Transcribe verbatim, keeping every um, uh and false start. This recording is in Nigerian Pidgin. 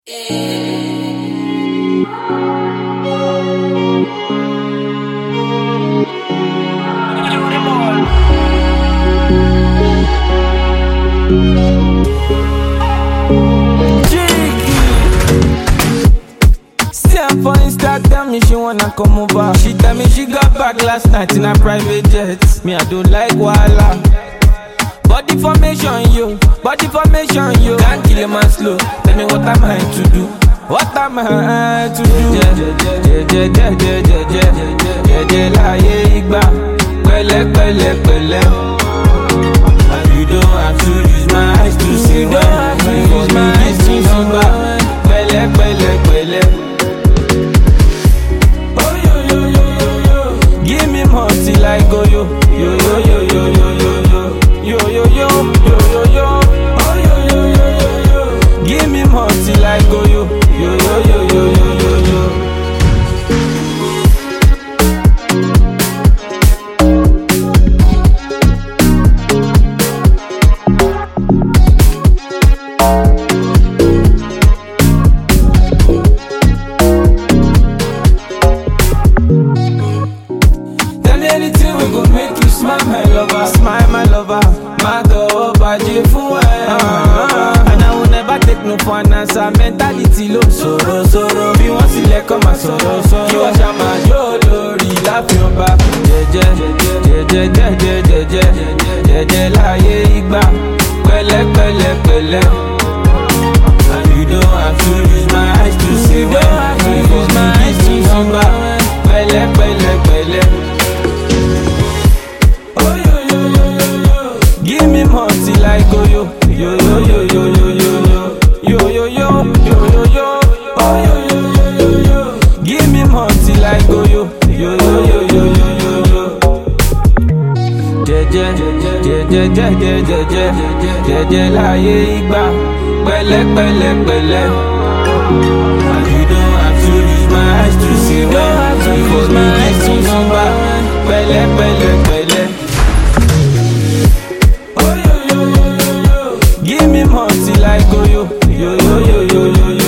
For Insta, tell me she wanna come over. She tell me she got back last night in a private jet. Me, I don't like wahala. Body formation, yo. Body formation, yo. Can't kill a man slow. Tell me what am I to do? What am I to do? Yeah, yeah, yeah, yeah, yeah, yeah, yeah, yeah, yeah, láyé ìgbà. Pẹ̀lẹ́, pẹ̀lẹ́, pẹ̀lẹ́. And you don't have to use my eyes to see. You don't have to use my eyes to see. Pẹ̀lẹ́, pẹ̀lẹ́, pẹ̀lẹ́. Give me more till I go yo yo yo yo yo yo yo yo yo yo yo yo yo oh yo yo yo yo yo. Give me more till I go yo yo yo yo yo yo yo yo. Anything we go make you smile, my lover. Smile, my lover. My dog, baje fun e. And I will never take no for an answer. Mentality low, soro soro. Bí wọ́n sílẹ̀ kọ́ máa sọ̀rọ̀ sọ̀rọ̀. Kí wọ́n ṣá máa jó lórí láàfin ọba. Jẹ́jẹ́, jẹ́jẹ́, jẹ́jẹ́, jẹ́jẹ́, jẹ́jẹ́ láyé ìgbà. Pẹ̀lẹ́, pẹ̀lẹ́, pẹ̀lẹ́. And you don't have to use my eyes to see. You don't have to use my eyes to see. Pẹ̀lẹ́, pẹ̀lẹ́, pẹ̀lẹ́. Give me more till I go yo yo yo yo yo yo yo yo yo yo yo yo yo oh yo yo yo yo yo. Give me more till I go yo yo yo yo yo yo yo yo. Jẹ́jẹ́ jẹ́jẹ́ jẹ́jẹ́ jẹ́jẹ́ jẹ́jẹ́ láyé ìgbà. Pẹ̀lẹ́ pẹ̀lẹ́ pẹ̀lẹ́. And you don't have to use my eyes to see. You don't have to use my eyes to see. Pẹ̀lẹ́ pẹ̀lẹ́ pẹ̀lẹ́. Give me more till I go yo yo yo yo yo yo.